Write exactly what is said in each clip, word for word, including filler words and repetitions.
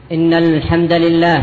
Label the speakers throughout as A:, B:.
A: إن الحمد لله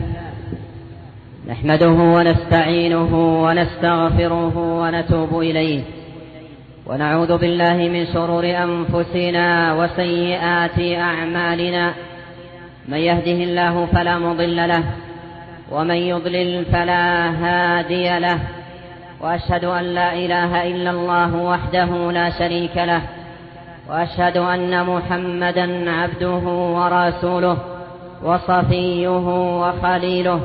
A: نحمده ونستعينه ونستغفره ونتوب إليه، ونعوذ بالله من شرور أنفسنا وسيئات أعمالنا. من يهده الله فلا مضل له، ومن يضلل فلا هادي له، وأشهد أن لا إله إلا الله وحده لا شريك له، وأشهد أن محمدا عبده ورسوله وصفيه وخليله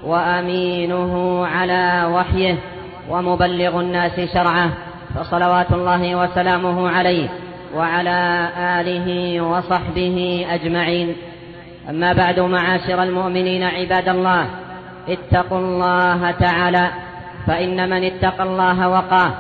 A: وأمينه على وحيه ومبلغ الناس شرعه، فصلوات الله وسلامه عليه وعلى آله وصحبه أجمعين. أما بعد، معاشر المؤمنين عباد الله، اتقوا الله تعالى، فإن من اتقى الله وقاه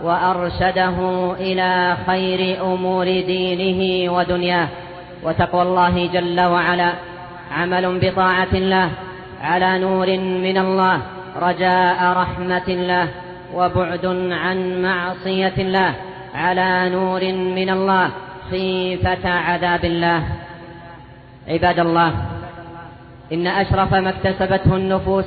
A: وأرشده إلى خير أمور دينه ودنياه. وتقوى الله جل وعلا عمل بطاعة الله على نور من الله، رجاء رحمة الله، وبعد عن معصية الله على نور من الله، خيفة عذاب الله. عباد الله، إن أشرف ما اكتسبته النفوس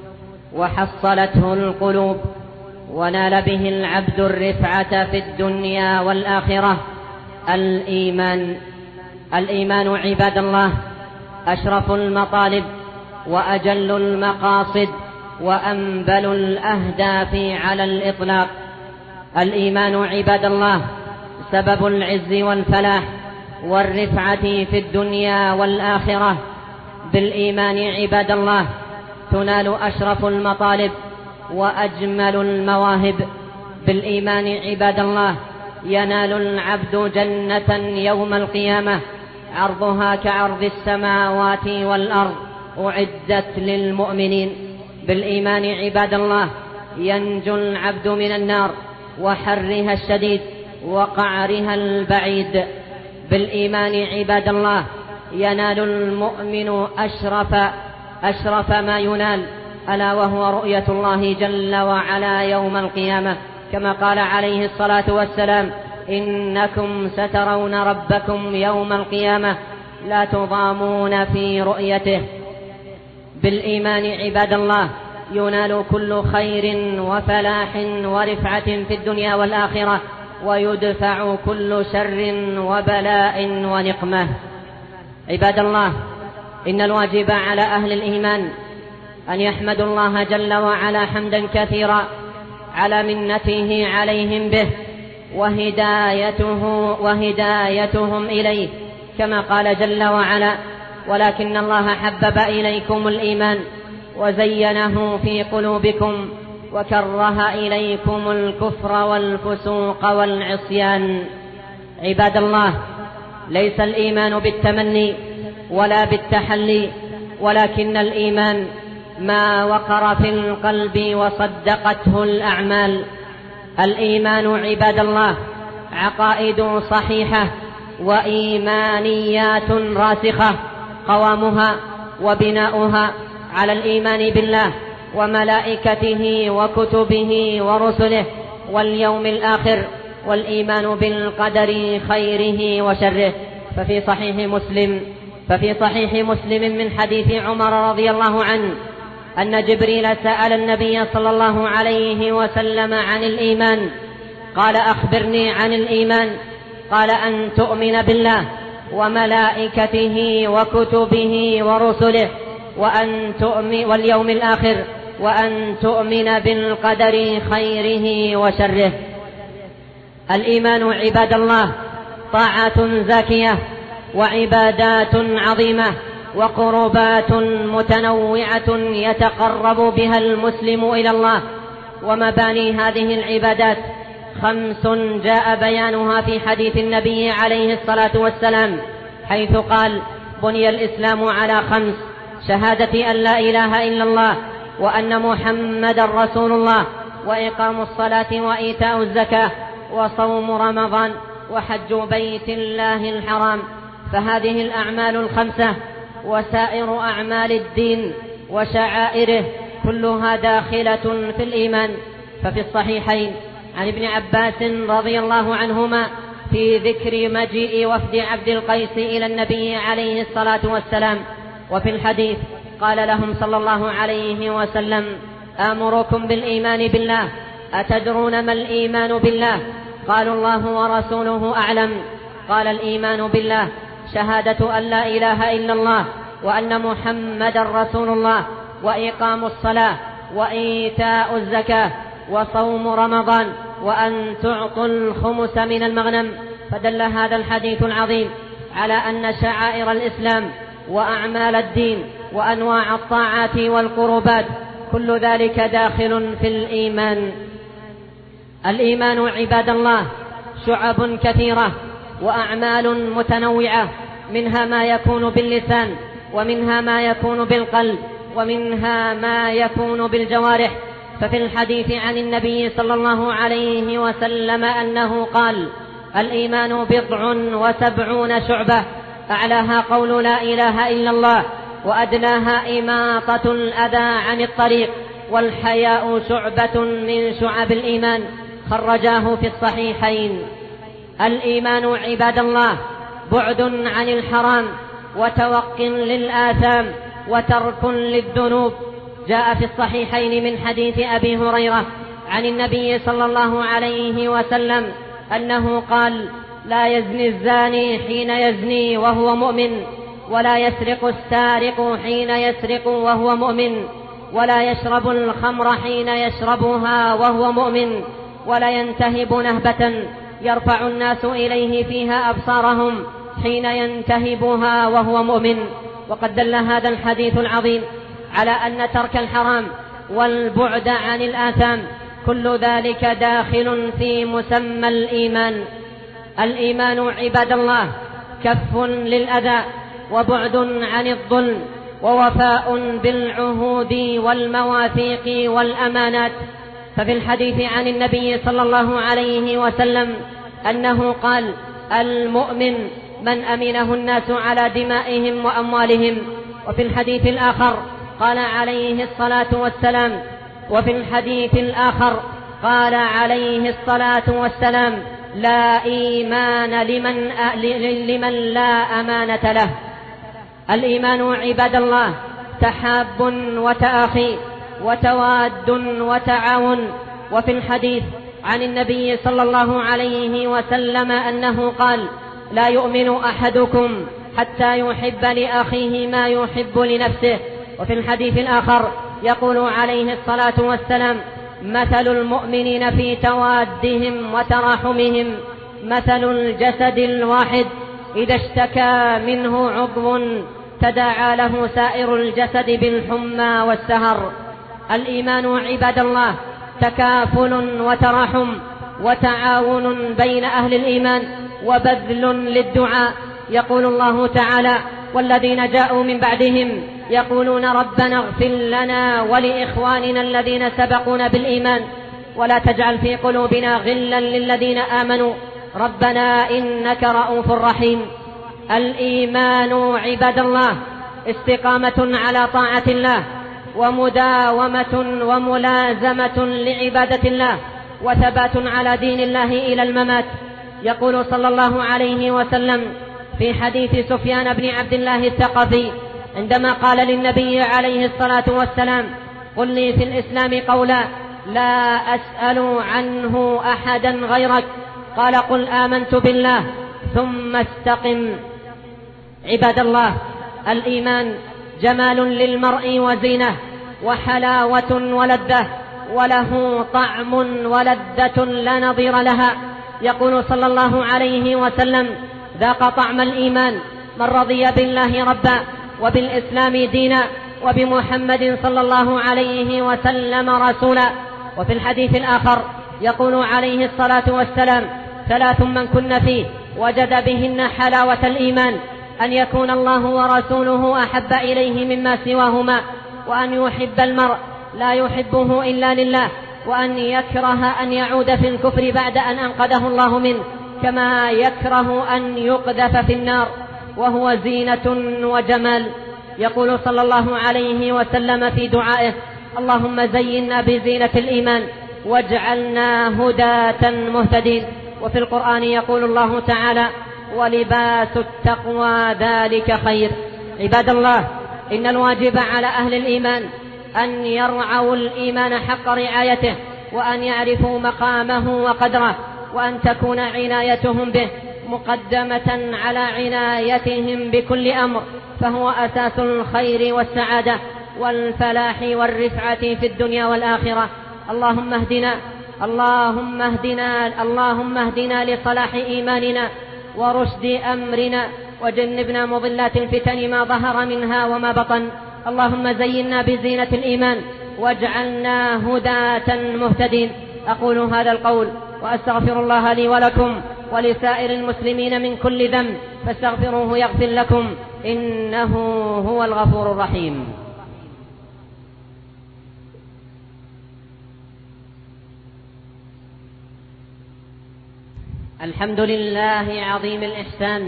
A: وحصلته القلوب ونال به العبد الرفعة في الدنيا والآخرة الإيمان. الإيمان عباد الله أشرف المطالب وأجل المقاصد وأنبل الأهداف على الإطلاق. الإيمان عباد الله سبب العز والفلاح والرفعة في الدنيا والآخرة. بالإيمان عباد الله تنال أشرف المطالب وأجمل المواهب. بالإيمان عباد الله ينال العبد جنة يوم القيامة عرضها كعرض السماوات والأرض، أعدت للمؤمنين. بالإيمان عباد الله ينجو العبد من النار وحرها الشديد وقعرها البعيد. بالإيمان عباد الله ينال المؤمن أشرف أشرف ما ينال، ألا وهو رؤية الله جل وعلا يوم القيامة، كما قال عليه الصلاة والسلام: إنكم سترون ربكم يوم القيامة لا تضامون في رؤيته. بالإيمان عباد الله ينال كل خير وفلاح ورفعة في الدنيا والآخرة، ويدفع كل شر وبلاء ونقمة. عباد الله، إن الواجب على أهل الإيمان أن يحمدوا الله جل وعلا حمدا كثيرا على منته عليهم به وهدايته وهدايتهم إليه، كما قال جل وعلا: ولكن الله حبب إليكم الإيمان وزينه في قلوبكم وكره إليكم الكفر والفسوق والعصيان. عباد الله، ليس الإيمان بالتمني ولا بالتحلي، ولكن الإيمان ما وقر في القلب وصدقته الأعمال. الإيمان عباد الله عقائد صحيحة وإيمانيات راسخة، قوامها وبناؤها على الإيمان بالله وملائكته وكتبه ورسله واليوم الآخر، والإيمان بالقدر خيره وشره. ففي صحيح مسلم ففي صحيح مسلم من حديث عمر رضي الله عنه أن جبريل سأل النبي صلى الله عليه وسلم عن الإيمان، قال: أخبرني عن الإيمان. قال: أن تؤمن بالله وملائكته وكتبه ورسله وأن تؤمن واليوم الآخر وأن تؤمن بالقدر خيره وشره. الإيمان عباد الله طاعات زاكية وعبادات عظيمة وقربات متنوعة يتقرب بها المسلم إلى الله. ومباني هذه العبادات خمس جاء بيانها في حديث النبي عليه الصلاة والسلام، حيث قال: بني الإسلام على خمس: شهادة أن لا إله إلا الله وأن محمدا رسول الله، وإقام الصلاة وإيتاء الزكاة وصوم رمضان وحج بيت الله الحرام. فهذه الأعمال الخمسة وسائر أعمال الدين وشعائره كلها داخلة في الإيمان. ففي الصحيحين عن ابن عباس رضي الله عنهما في ذكر مجيء وفد عبد القيس إلى النبي عليه الصلاة والسلام وفي الحديث قال لهم صلى الله عليه وسلم: آمركم بالإيمان بالله، أتدرون ما الإيمان بالله؟ قالوا: الله ورسوله أعلم. قال: الإيمان بالله شهادة أن لا إله إلا الله وأن محمدا رسول الله، وإقام الصلاة، وإيتاء الزكاة، وصوم رمضان، وأن تعطوا الخمس من المغنم. فدل هذا الحديث العظيم على أن شعائر الإسلام وأعمال الدين وأنواع الطاعات والقربات كل ذلك داخل في الإيمان. الإيمان عباد الله شعب كثيرة وأعمال متنوعة، منها ما يكون باللسان، ومنها ما يكون بالقلب، ومنها ما يكون بالجوارح. ففي الحديث عن النبي صلى الله عليه وسلم أنه قال: الإيمان بضع وسبعون شعبة، أعلاها قول لا إله إلا الله، وأدناها إماطة الأذى عن الطريق، والحياء شعبة من شعب الإيمان. خرجاه في الصحيحين. الإيمان عباد الله بعد عن الحرام، وتوق للآثام، وترك للذنوب. جاء في الصحيحين من حديث أبي هريرة عن النبي صلى الله عليه وسلم أنه قال: لا يزني الزاني حين يزني وهو مؤمن، ولا يسرق السارق حين يسرق وهو مؤمن، ولا يشرب الخمر حين يشربها وهو مؤمن، ولا ينتهب نهبة يرفع الناس إليه فيها أبصارهم حين ينتهبها وهو مؤمن. وقد دل هذا الحديث العظيم على أن ترك الحرام والبعد عن الآثام كل ذلك داخل في مسمى الإيمان. الإيمان عباد الله كف للأذى، وبعد عن الظلم، ووفاء بالعهود والمواثيق والأمانات. ففي الحديث عن النبي صلى الله عليه وسلم أنه قال: المؤمن من أمنه الناس على دمائهم وأموالهم. وفي الحديث الآخر قال عليه الصلاة والسلام وفي الحديث الآخر قال عليه الصلاة والسلام: لا إيمان لمن, لمن لا أمانة له. الإيمان عباد الله تحاب وتآخي، وتواد وتعاون. وفي الحديث عن النبي صلى الله عليه وسلم أنه قال: لا يؤمن أحدكم حتى يحب لأخيه ما يحب لنفسه. وفي الحديث الآخر يقول عليه الصلاة والسلام: مثل المؤمنين في توادهم وتراحمهم مثل الجسد الواحد، إذا اشتكى منه عضو تداعى له سائر الجسد بالحمى والسهر. الإيمان عباد الله تكافل وتراحم وتعاون بين أهل الإيمان، وبذل للدعاء. يقول الله تعالى: والذين جاءوا من بعدهم يقولون ربنا اغفر لنا ولإخواننا الذين سبقونا بالإيمان، ولا تجعل في قلوبنا غلا للذين آمنوا ربنا إنك رؤوف رحيم. الإيمان عباد الله استقامة على طاعة الله، ومداومة وملازمة لعبادة الله، وثبات على دين الله إلى الممات. يقول صلى الله عليه وسلم في حديث سفيان بن عبد الله الثقفي عندما قال للنبي عليه الصلاة والسلام: قل لي في الإسلام قولا لا أسأل عنه أحدا غيرك، قال: قل آمنت بالله ثم استقم. عباد الله الإيمان جمال للمرء وزينة، وحلاوة ولذة، وله طعم ولذة لا نظير لها. يقول صلى الله عليه وسلم: ذاق طعم الإيمان من رضي بالله ربا، وبالإسلام دينا، وبمحمد صلى الله عليه وسلم رسولا. وفي الحديث الآخر يقول عليه الصلاة والسلام: ثلاث من كن فيه وجد بهن حلاوة الإيمان: أن يكون الله ورسوله أحب إليه مما سواهما، وأن يحب المرء لا يحبه إلا لله، وأن يكره أن يعود في الكفر بعد أن أنقذه الله منه، كما يكره أن يقذف في النار، وهو زينة وجمال. يقول صلى الله عليه وسلم في دعائه: اللهم زينا بزينة الإيمان واجعلنا هداة مهتدين. وفي القرآن يقول الله تعالى: ولباس التقوى ذلك خير. عباد الله إن الواجب على أهل الإيمان أن يرعوا الإيمان حق رعايته، وأن يعرفوا مقامه وقدره، وأن تكون عنايتهم به مقدمة على عنايتهم بكل أمر، فهو أساس الخير والسعادة والفلاح والرفعة في الدنيا والآخرة. اللهم اهدنا اللهم اهدنا اللهم اهدنا لصلاح إيماننا ورشد أمرنا، وجنبنا مضلات الفتن ما ظهر منها وما بطن. اللهم زينا بزينة الإيمان واجعلنا هداة مهتدين. أقول هذا القول وأستغفر الله لي ولكم ولسائر المسلمين من كل ذنب، فاستغفروه يغفر لكم، إنه هو الغفور الرحيم. الحمد لله عظيم الإحسان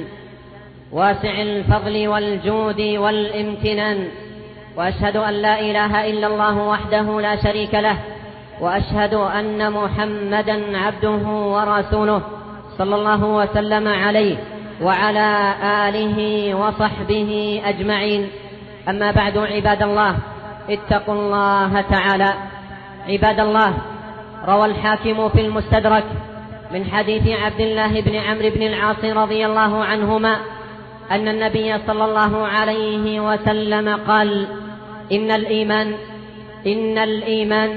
A: واسع الفضل والجود والامتنان، وأشهد أن لا إله إلا الله وحده لا شريك له، وأشهد أن محمدا عبده ورسوله صلى الله وسلم عليه وعلى آله وصحبه أجمعين. أما بعد، عباد الله، اتقوا الله تعالى. عباد الله، روى الحاكم في المستدرك من حديث عبد الله بن عمرو بن العاص رضي الله عنهما أن النبي صلى الله عليه وسلم قال: إن الإيمان إن الإيمان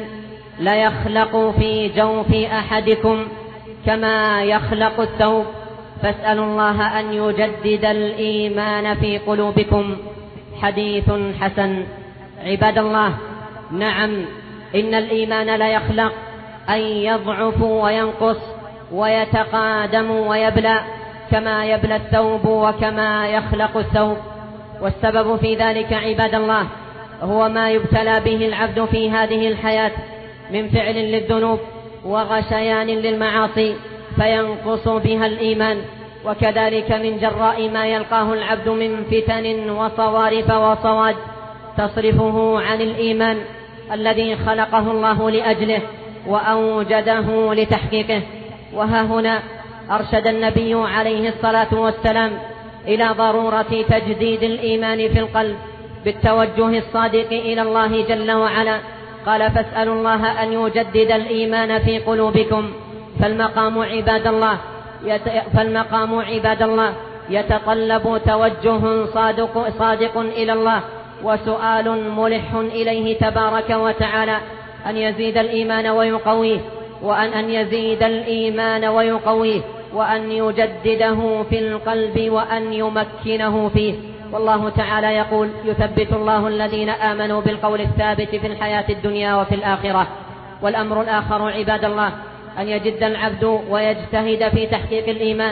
A: ليخلق في جوف أحدكم كما يخلق الثوب، فاسألوا الله أن يجدد الإيمان في قلوبكم. حديث حسن. عباد الله، نعم، إن الإيمان ليخلق، أن يضعف وينقص ويتقادم ويبلى كما يبلى الثوب وكما يخلق الثوب. والسبب في ذلك عباد الله هو ما يبتلى به العبد في هذه الحياة من فعل للذنوب وغشيان للمعاصي فينقص بها الإيمان، وكذلك من جراء ما يلقاه العبد من فتن وصوارف وصواد تصرفه عن الإيمان الذي خلقه الله لأجله وأوجده لتحقيقه. وها هنا أرشد النبي عليه الصلاة والسلام إلى ضرورة تجديد الإيمان في القلب بالتوجه الصادق إلى الله جل وعلا. قال: فاسألوا الله أن يجدد الإيمان في قلوبكم. فالمقام عباد الله يت... فالمقام عباد الله يتطلب توجه صادق, صادق إلى الله وسؤال ملح إليه تبارك وتعالى أن يزيد الإيمان ويقويه وأن أن يزيد الإيمان ويقويه وأن يجدده في القلب وأن يمكنه فيه. والله تعالى يقول: يثبت الله الذين آمنوا بالقول الثابت في الحياة الدنيا وفي الآخرة. والأمر الآخر عباد الله أن يجد العبد ويجتهد في تحقيق الإيمان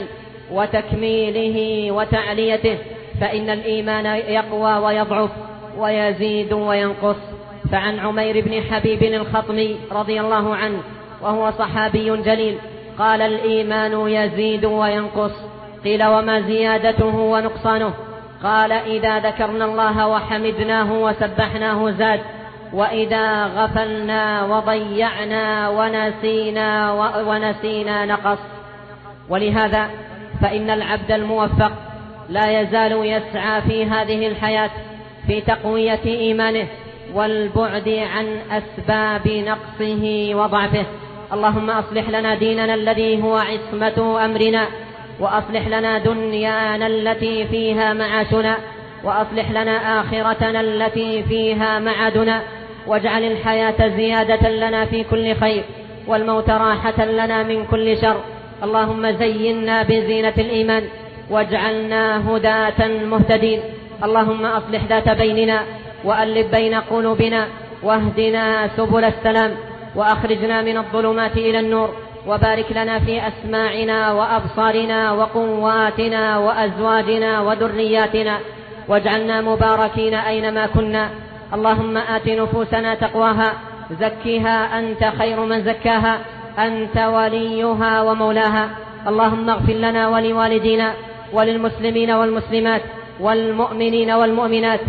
A: وتكميله وتعليته، فإن الإيمان يقوى ويضعف ويزيد وينقص. فعن عمير بن حبيب الخطمي رضي الله عنه وهو صحابي جليل قال: الإيمان يزيد وينقص. قيل: وما زيادته ونقصانه؟ قال: إذا ذكرنا الله وحمدناه وسبحناه زاد، وإذا غفلنا وضيعنا ونسينا ونسينا نقص. ولهذا فإن العبد الموفق لا يزال يسعى في هذه الحياة في تقوية إيمانه والبعد عن أسباب نقصه وضعفه. اللهم أصلح لنا ديننا الذي هو عصمة أمرنا، وأصلح لنا دنيانا التي فيها معاشنا، وأصلح لنا آخرتنا التي فيها معادنا، واجعل الحياة زيادة لنا في كل خير والموت راحة لنا من كل شر. اللهم زينا بزينة الإيمان واجعلنا هداة مهتدين. اللهم أصلح ذات بيننا وألف بين قلوبنا واهدنا سبل السلام وأخرجنا من الظلمات إلى النور، وبارك لنا في أسماعنا وأبصارنا وقواتنا وأزواجنا وذرياتنا، واجعلنا مباركين أينما كنا. اللهم آت نفوسنا تقواها، زكها أنت خير من زكاها، أنت وليها ومولاها. اللهم اغفر لنا ولوالدينا وللمسلمين والمسلمات والمؤمنين والمؤمنات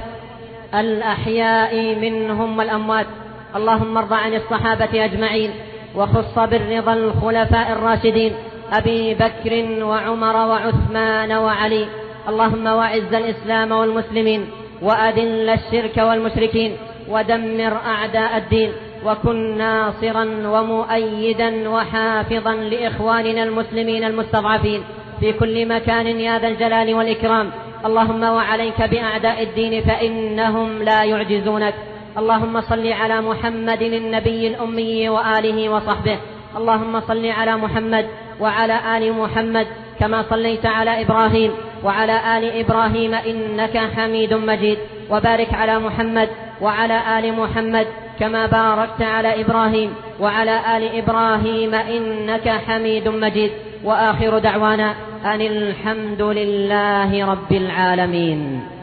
A: الأحياء منهم والأموات. اللهم ارض عن الصحابة أجمعين، وخص بالرضا الخلفاء الراشدين أبي بكر وعمر وعثمان وعلي. اللهم واعز الإسلام والمسلمين وأذل الشرك والمشركين ودمر أعداء الدين، وكن ناصرا ومؤيدا وحافظا لإخواننا المسلمين المستضعفين في كل مكان يا ذا الجلال والإكرام. اللهم وعليك بأعداء الدين فإنهم لا يعجزونك. اللهم صل على محمد النبي الأمي وآله وصحبه. اللهم صل على محمد وعلى آل محمد كما صليت على إبراهيم وعلى آل إبراهيم إنك حميد مجيد، وبارك على محمد وعلى آل محمد كما باركت على إبراهيم وعلى آل إبراهيم إنك حميد مجيد. وآخر دعوانا أن الحمد لله رب العالمين.